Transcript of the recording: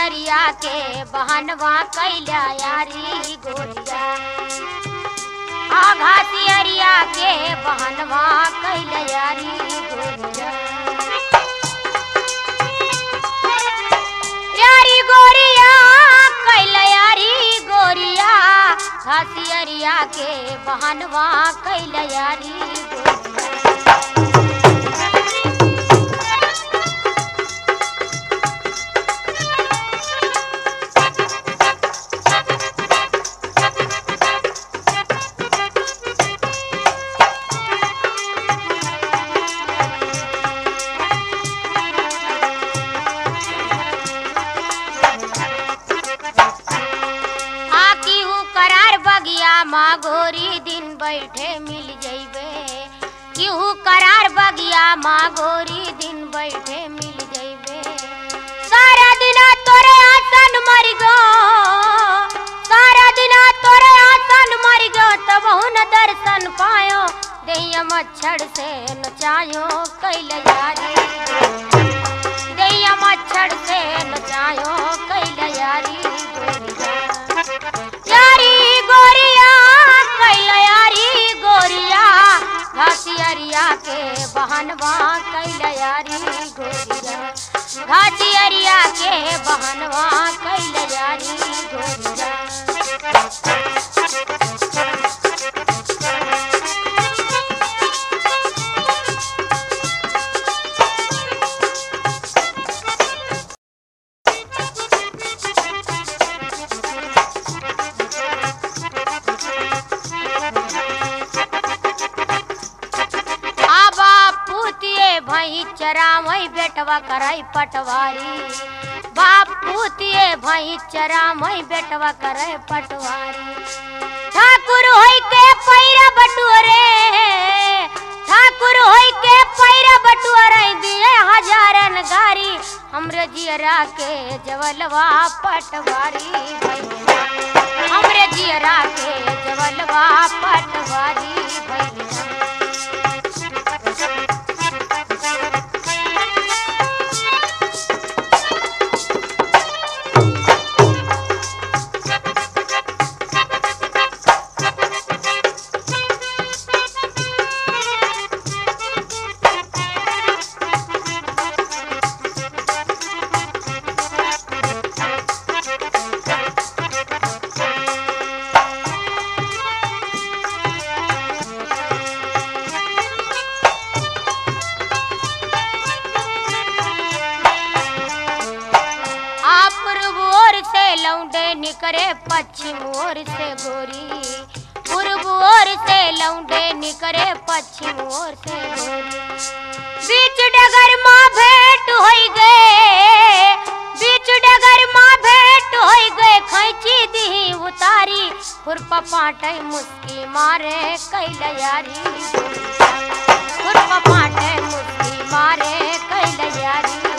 घासियरिया के बहनवा कैला यारी गोरिया घासियरिया के बहनवा कैला यारी गोरिया यारी गोरिया कैला यारी गोरिया घासियरिया के बहनवा कैला यारी गोरिया माँ गोरी दिन बैठे मिल जइबे केहू करार बगिया माँ गोरी दिन बैठे मिल जइबे सारा दिना तोरे आसन मर गो सारा दिना तोरे आसन मर गो तब न दर्शन पायो दैया मच्छर से नचायो कैला यारी दैया मच्छर से नचायो कैला यारी यारी गोरिया कैला यारी गोरिया घासियरिया के बहनवा कैला यारी गोरिया घासियरिया के बहनवा कैला यारी गोरिया भई चरावई बेटवा कराई पटवारी बाप पूतिए भई चरावई बेटवा कराई पटवारी ठाकुर होई के पैरा बटुरे ठाकुर होई के पैरा बटुरे दिए हजारन गारी हमरे जियरा के जवलवा पटवारी हमरे जियरा के जवलवा पटवारी लौंडे निकरे पश्चिम ओर से गोरी पूर्व ओर से लौंडे निकरे पश्चिम ओर से गोरी बीच डगर माँ भेंट होई गए बीच डगर माँ भेंट होई गए खैची दी उतारी खुरपा पाटे मुस्की मारे कैला यारी खुरपा पाटे मुस्की मारे कैला यारी